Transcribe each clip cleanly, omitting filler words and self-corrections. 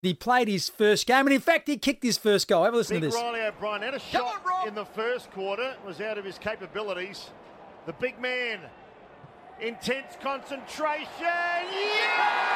He played his first game, and in fact, he kicked his first goal. Have a listen to this. Riley O'Brien had a shot in the first quarter, was out of his capabilities. The big man, intense concentration. Yeah!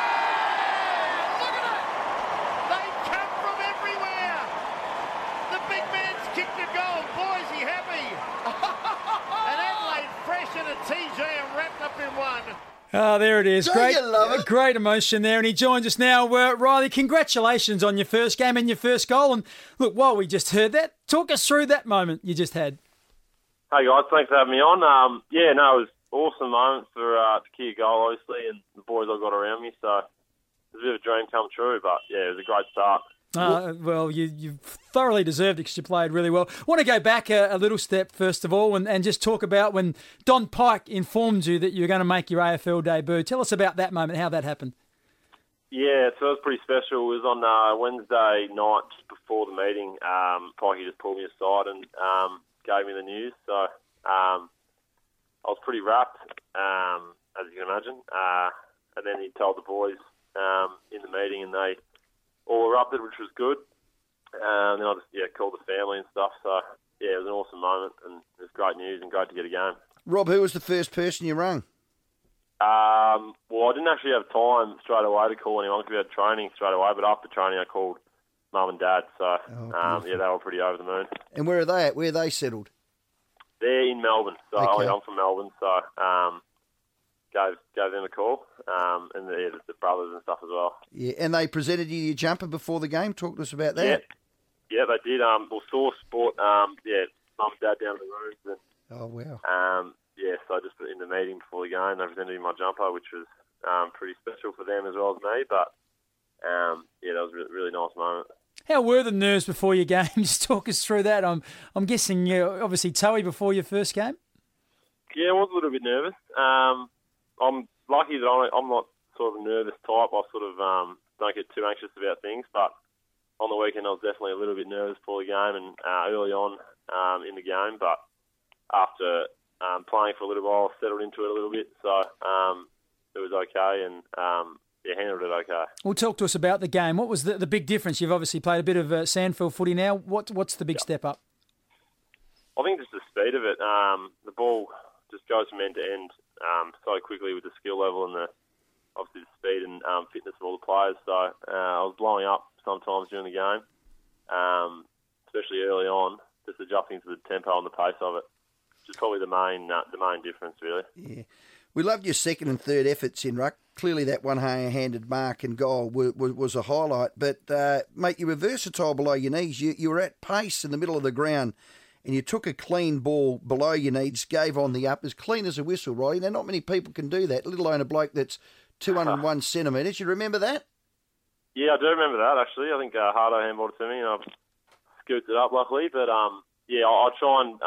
Look at it! They come from everywhere. The big man's kicked a goal. Boy, is he happy. And Adelaide fresh in a TJ and wrapped up in one. Oh, there it is. Don't you love it? Great emotion there. And he joins us now. Riley, congratulations on your first game and your first goal. And look, while we just heard that, talk us through that moment you just had. Hey, guys. Thanks for having me on. It was an awesome moment to kick a goal, obviously, and the boys I got around me. So it was a bit of a dream come true. But, yeah, it was a great start. Well, you thoroughly deserved it because you played really well. I want to go back a little step, first of all, and just talk about when Don Pike informed you that you were going to make your AFL debut. Tell us about that moment, how that happened. Yeah, so it was pretty special. It was on Wednesday night just before the meeting. Pikey just pulled me aside and gave me the news. So I was pretty wrapped, as you can imagine. And then he told the boys in the meeting, and they all erupted, which was good. And then I just called the family and stuff. So, yeah, it was an awesome moment, and it was great news and great to get a game. Rob, who was the first person you rang? Well, I didn't actually have time straight away to call anyone because we had training straight away. But after training, I called Mum and Dad. So, they were pretty over the moon. And where are they at? Where are they settled? They're in Melbourne. So, okay. I'm from Melbourne. So, gave them a call, and the brothers and stuff as well. Yeah, and they presented you your jumper before the game. Talk to us about that. Yeah, they did. Source brought Mum and Dad down to the rooms. And, oh, wow. So I just put in the meeting before the game. They presented me my jumper, which was pretty special for them as well as me. But, that was a really nice moment. How were the nerves before your game? Just talk us through that. I'm guessing you're obviously toey before your first game? Yeah, I was a little bit nervous. I'm lucky that I'm not sort of a nervous type. I sort of don't get too anxious about things. But on the weekend, I was definitely a little bit nervous before the game and early on in the game. But after playing for a little while, I settled into it a little bit. So it was okay and handled it okay. Well, talk to us about the game. What was the big difference? You've obviously played a bit of Sandfield footy now. What's the big step up? I think just the speed of it. The ball just goes from end to end so quickly with the skill level and obviously the speed and fitness of all the players. So I was blowing up sometimes during the game, especially early on, just adjusting to the tempo and the pace of it, which is probably the main difference, really. Yeah. We loved your second and third efforts in ruck. Clearly that one-handed mark and goal was a highlight. But, mate, you were versatile below your knees. You were at pace in the middle of the ground and you took a clean ball below your knees, gave on the up, as clean as a whistle, right? Now, not many people can do that, let alone a bloke that's 201 centimetres. You remember that? Yeah, I do remember that, actually. I think Hardo handballed it to me and I've scooped it up, luckily. But, I'll try and...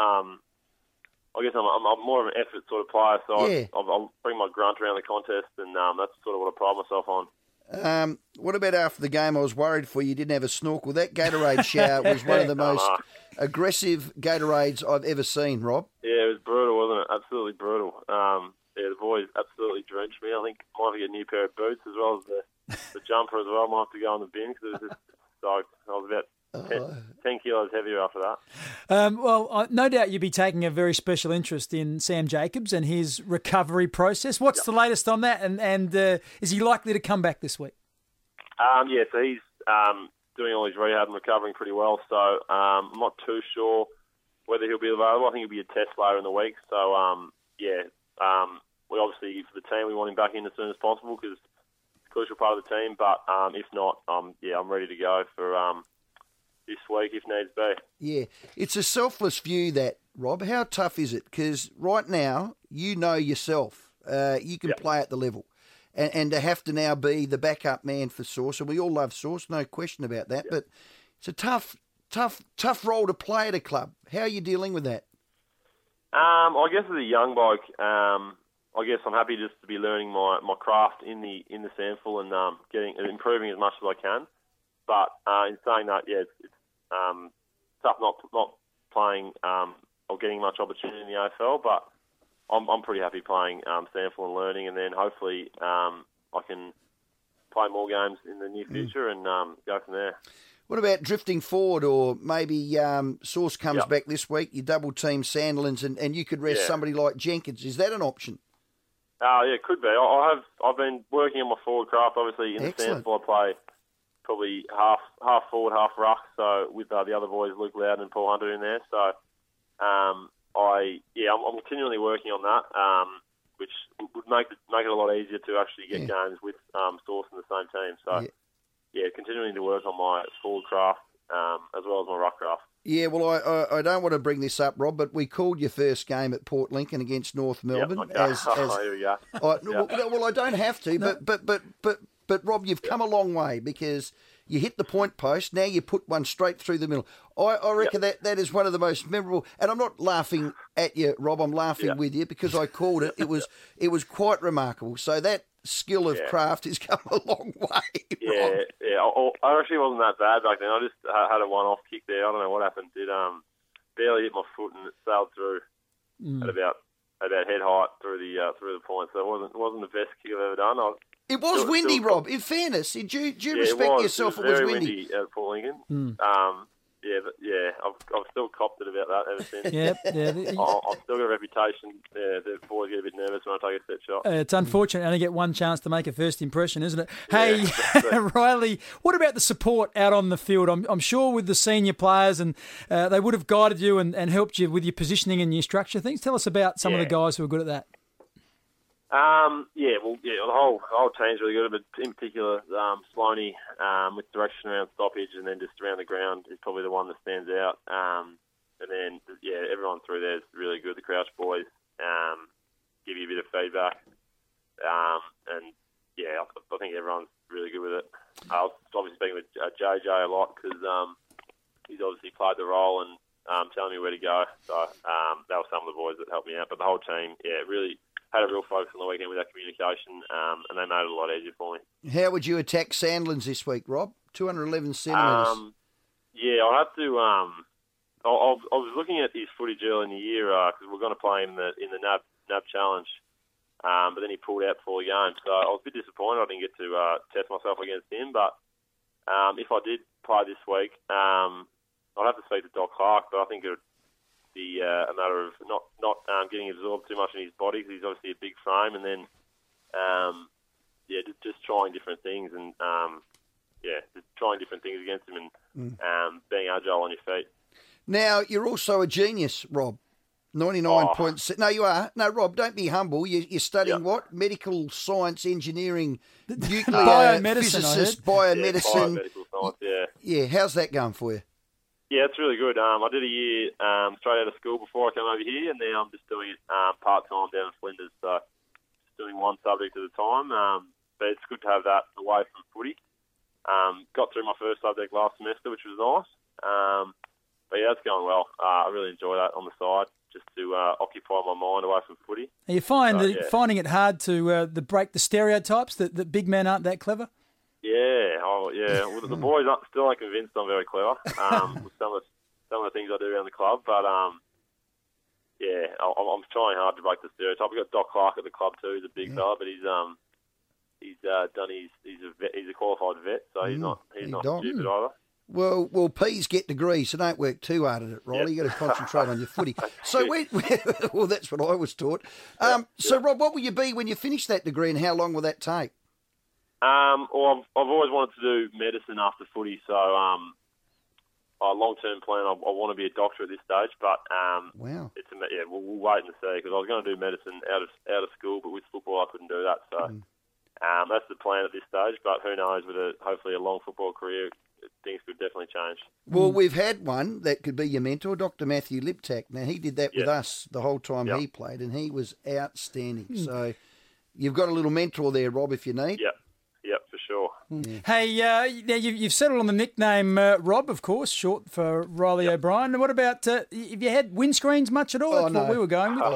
I guess I'm more of an effort sort of player, so I'll bring my grunt around the contest, and that's sort of what I pride myself on. What about after the game? I was worried for you didn't have a snorkel. That Gatorade shower was one of the most aggressive Gatorades I've ever seen, Rob. Yeah, it was brutal, wasn't it? Absolutely brutal. The boys absolutely drenched me. I think I might have to get a new pair of boots as well as the jumper as well. I might have to go on the bin because it was just soaked. I was about 10 kilos heavier after that. No doubt you'd be taking a very special interest in Sam Jacobs and his recovery process. What's the latest on that? And is he likely to come back this week? So he's doing all his rehab and recovering pretty well. So I'm not too sure whether he'll be available. I think he'll be a test later in the week. So, we obviously, for the team, we want him back in as soon as possible because it's a crucial part of the team. But if not, I'm ready to go for... this week if needs be. Yeah, it's a selfless view that, Rob. How tough is it? Because right now, you know yourself. You can play at the level. And to have to now be the backup man for Sauce, and we all love Sauce, no question about that, but it's a tough role to play at a club. How are you dealing with that? I guess as a young bloke, I guess I'm happy just to be learning my craft in the SANFL and improving as much as I can. But in saying that, it's tough not playing or getting much opportunity in the AFL, but I'm pretty happy playing SANFL and learning, and then hopefully I can play more games in the near future and go from there. What about drifting forward, or maybe Sauce comes back this week, you double team Sandilands and you could rest somebody like Jenkins. Is that an option? Yeah, it could be. I've been working on my forward craft. Obviously, in the Sandford I play probably half forward, half ruck. So with the other boys, Luke Loudon and Paul Hunter in there. So I'm continually working on that, which would make it a lot easier to actually get games with Sauce in the same team. So continuing to work on my forward craft as well as my ruck craft. Yeah, well, I don't want to bring this up, Rob, but we called your first game at Port Lincoln against North Melbourne. Here we go. Well, I don't have to, but Rob, you've come a long way because you hit the point post. Now you put one straight through the middle. I reckon that is one of the most memorable. And I'm not laughing at you, Rob. I'm laughing with you because I called it. It was quite remarkable. So that skill of craft has come a long way. Rob. I actually wasn't that bad back then. I just had a one-off kick there. I don't know what happened. It barely hit my foot and it sailed through at about head height through the point. So it wasn't the best kick I've ever done. It was windy, Rob. In fairness, do you respect yourself? It was very windy at Port Lincoln. I've still copped it about that ever since. I've still got a reputation. The boys get a bit nervous when I take a set shot. It's unfortunate. I only get one chance to make a first impression, isn't it? Hey, Riley, what about the support out on the field? I'm sure with the senior players, and they would have guided you and helped you with your positioning and your structure things. Tell us about some of the guys who are good at that. The whole team's really good, but in particular, Sloaney, with direction around stoppage and then just around the ground is probably the one that stands out. And then, everyone through there is really good. The Crouch boys give you a bit of feedback. I think everyone's really good with it. I was obviously speaking with JJ a lot because he's obviously played the role and telling me where to go. So that was some of the boys that helped me out. But the whole team, really had a real focus on the weekend with that communication, and they made it a lot easier for me. How would you attack Sandilands this week, Rob? 211 centimetres. I'll have to. I was looking at his footage early in the year because we're going to play him in the NAB Challenge, but then he pulled out before the game. So I was a bit disappointed I didn't get to test myself against him. But if I did play this week, I'd have to speak to Doc Clark, but I think it would be a matter of not getting absorbed too much in his body because he's obviously a big frame, and then just trying different things and just trying different things against him and being agile on your feet. Now you're also a genius, Rob. 99.6. No, you are. No, Rob, don't be humble. You're studying what? Medical science, engineering, nuclear biomedicine, physicist, biomedicine. Biomedical science, Yeah, how's that going for you? Yeah, it's really good. I did a year straight out of school before I came over here, and now I'm just doing it part-time down in Flinders, so just doing one subject at a time. But it's good to have that away from footy. Got through my first subject last semester, which was nice. But yeah, it's going well. I really enjoy that on the side, just to occupy my mind away from footy. Are you finding it hard to break the stereotypes that big men aren't that clever? Yeah, Well, the boys still aren't convinced I'm very clever with some of the things I do around the club. But I'm trying hard to break the stereotype. We've got Doc Clark at the club too. He's a big fella, but he's a qualified vet, so he's not stupid either. Well, P's get degrees, so don't work too hard at it, Riley. You've got to concentrate on your footy. So, well, that's what I was taught. So, Rob, what will you be when you finish that degree, and how long will that take? Well, I've always wanted to do medicine after footy, so our long-term plan, I want to be a doctor at this stage, but wow, we'll wait and see, because I was going to do medicine out of school, but with football I couldn't do that, so that's the plan at this stage. But who knows? With hopefully a long football career, things could definitely change. Well, we've had one that could be your mentor, Dr. Matthew Liptak. Now, he did that with us the whole time he played, and he was outstanding. So you've got a little mentor there, Rob, if you need. Yep, for sure. Yeah. Hey, now you've settled on the nickname Rob, of course, short for Riley O'Brien. And what about, have you had windscreens much at all? That's what we were going with.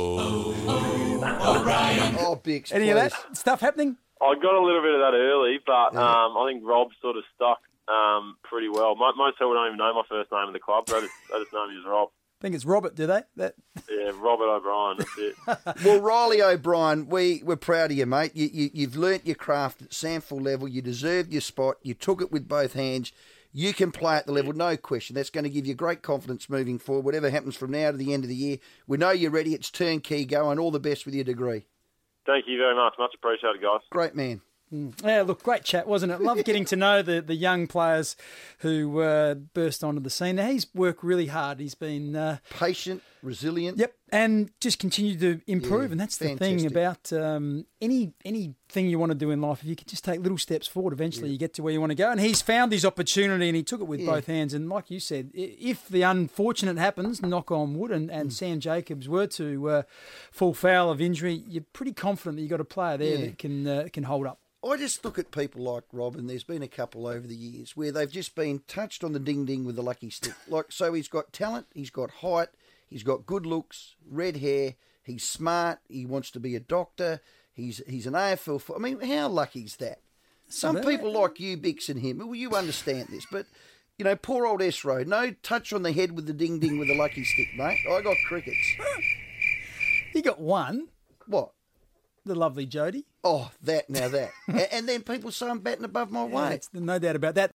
O'Brien. Bix, any of that stuff happening? I got a little bit of that early, but I think Rob sort of stuck pretty well. Most people don't even know my first name in the club, but I just know him as Rob. think it's Robert, do they? Yeah, Robert O'Brien, that's it. Well, Riley O'Brien, we're proud of you, mate. You've learnt your craft at SANFL level. You deserved your spot. You took it with both hands. You can play at the level, no question. That's going to give you great confidence moving forward. Whatever happens from now to the end of the year, we know you're ready. It's turnkey going. All the best with your degree. Thank you very much. Much appreciated, guys. Great man. Yeah, look, great chat, wasn't it? Love getting to know the young players who burst onto the scene. Now, he's worked really hard. He's been... patient, resilient. Yep, and just continue to improve. Yeah, and that's fantastic. the thing about anything you want to do in life. If you can just take little steps forward, eventually you get to where you want to go. And he's found his opportunity and he took it with both hands. And like you said, if the unfortunate happens, knock on wood, and Sam Jacobs were to fall foul of injury, you're pretty confident that you've got a player there that can hold up. I just look at people like Rob, and there's been a couple over the years where they've just been touched on the ding-ding with the lucky stick. So he's got talent, he's got height, he's got good looks, red hair, he's smart, he wants to be a doctor, he's an AFL... I mean, how lucky is that? Some people like you, Bix, and him, well, you understand this, but, you know, poor old Esro, no touch on the head with the ding-ding with the lucky stick, mate. I got crickets. He got one. What? The lovely Jody. Oh, that. And then people say I'm batting above my weight. No doubt about that.